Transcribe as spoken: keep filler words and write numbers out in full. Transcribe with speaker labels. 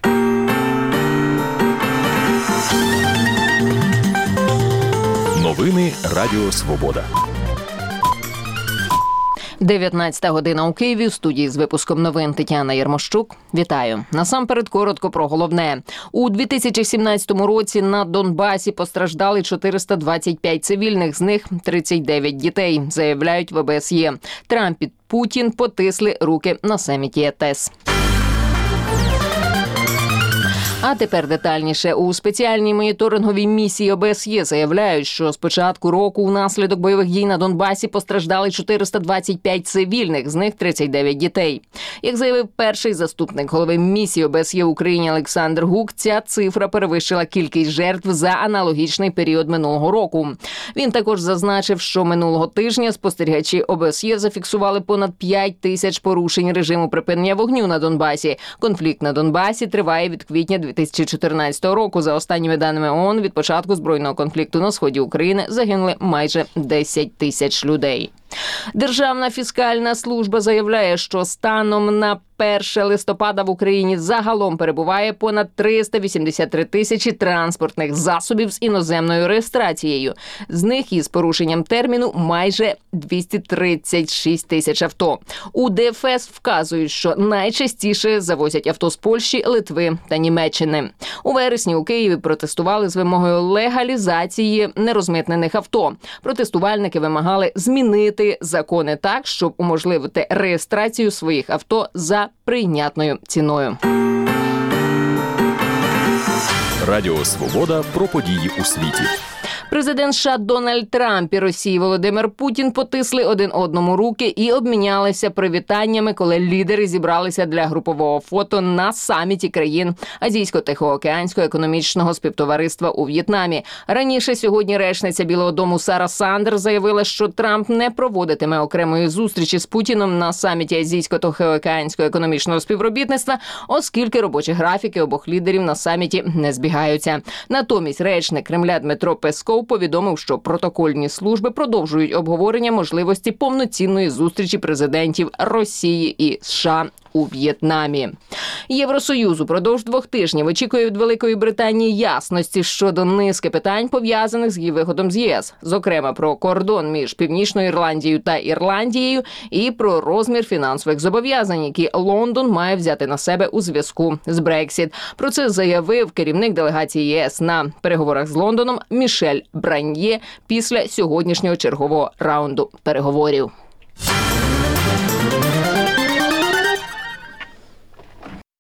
Speaker 1: Новини Радіо Свобода.
Speaker 2: дев'ятнадцята година у Києві. В студії з випуском новин Тетяна Єрмощук. Вітаю. Насамперед коротко про головне. У дві тисячі сімнадцятому році на Донбасі постраждали чотириста двадцять п'ять цивільних, з них тридцять дев'ять дітей, заявляють в О Б С Є. Трамп і Путін потисли руки на саміті Е Т С. А тепер детальніше. У спеціальній моніторинговій місії О Б С Є заявляють, що з початку року внаслідок бойових дій на Донбасі постраждали чотириста двадцять п'ять цивільних, з них тридцять дев'ять дітей. Як заявив перший заступник голови місії О Б С Є в Україні Олександр Гук, ця цифра перевищила кількість жертв за аналогічний період минулого року. Він також зазначив, що минулого тижня спостерігачі О Б С Є зафіксували понад п'ять тисяч порушень режиму припинення вогню на Донбасі. Конфлікт на Донбасі триває від квітня дві тисячі чотирнадцятого року. За останніми даними О О Н, від початку збройного конфлікту на сході України загинули майже десять тисяч людей. Державна фіскальна служба заявляє, що станом на перше листопада в Україні загалом перебуває понад триста вісімдесят три тисячі транспортних засобів з іноземною реєстрацією. З них із порушенням терміну майже двісті тридцять шість тисяч авто. У Д Ф С вказують, що найчастіше завозять авто з Польщі, Литви та Німеччини. У вересні у Києві протестували з вимогою легалізації нерозмитнених авто. Протестувальники вимагали змінити закони так, щоб уможливити реєстрацію своїх авто за прийнятною ціною.
Speaker 1: Радіо Свобода про події у світі.
Speaker 2: Президент США Дональд Трамп і Росії Володимир Путін потисли один одному руки і обмінялися привітаннями, коли лідери зібралися для групового фото на саміті країн Азійсько-Тихоокеанського економічного співтовариства у В'єтнамі. Раніше сьогодні речниця Білого дому Сара Сандерс заявила, що Трамп не проводитиме окремої зустрічі з Путіном на саміті Азійсько-Тихоокеанського економічного співробітництва, оскільки робочі графіки обох лідерів на саміті не збігаються. Натомість речник Кремля Дмитро Песков повідомив, що протокольні служби продовжують обговорення можливості повноцінної зустрічі президентів Росії і США у В'єтнамі. Євросоюз упродовж двох тижнів очікує від Великої Британії ясності щодо низки питань, пов'язаних з її виходом з Є С. Зокрема, про кордон між Північною Ірландією та Ірландією і про розмір фінансових зобов'язань, які Лондон має взяти на себе у зв'язку з Брексіт. Про це заявив керівник делегації Є С на переговорах з Лондоном Мішель Браньє після сьогоднішнього чергового раунду переговорів.